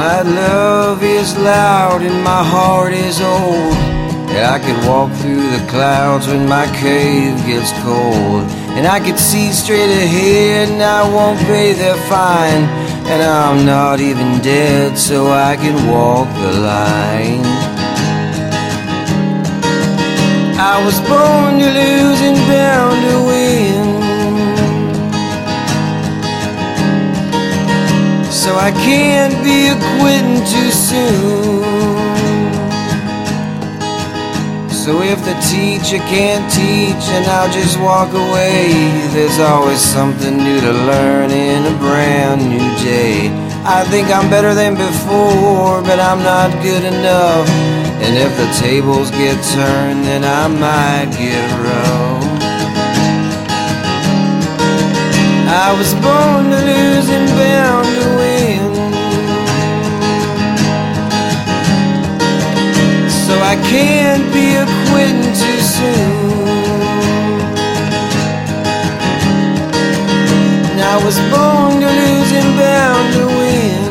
My love is loud and my heart is old, and I could walk through the clouds when my cave gets cold. And I could see straight ahead and I won't pay their fine, and I'm not even dead, so I can walk the line. I was born to lose and bound to win, so I can't be quitting too soon. So if the teacher can't teach and I'll just walk away, there's always something new to learn in a brand new day. I think I'm better than before, but I'm not good enough, and if the tables get turned, then I might get rough. I was born to lose and bound to win, so I can't be quitting too soon. And I was born to lose and bound to win,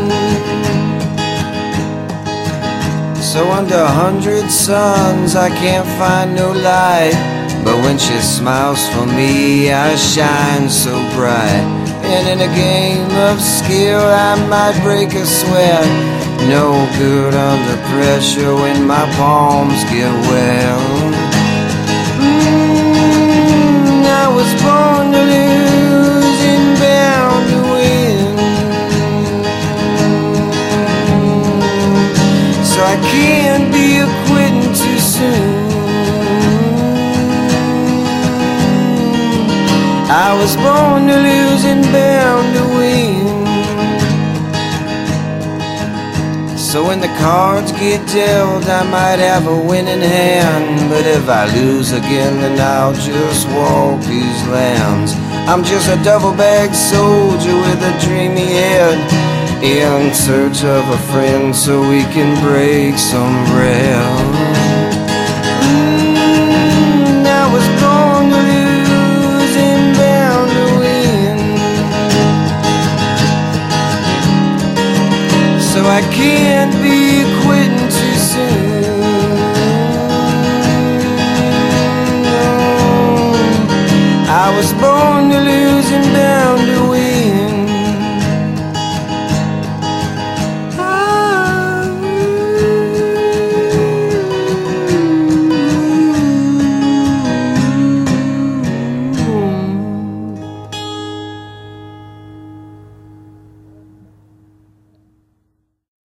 so under 100 suns I can't find no light, but when she smiles for me I shine so bright. And in a game of skill I might break a sweat, no good under pressure when my palms get wet. I was born to lose and bound to win, so I can't be quitting too soon. I was born to lose and bound to win, so when the cards get dealt I might have a winning hand, but if I lose again then I'll just walk these lands. I'm just a double-bagged soldier with a dreamy head, in search of a friend so we can break some bread. I was born to lose and bound to win, so I can't be quitting too soon. No. I was born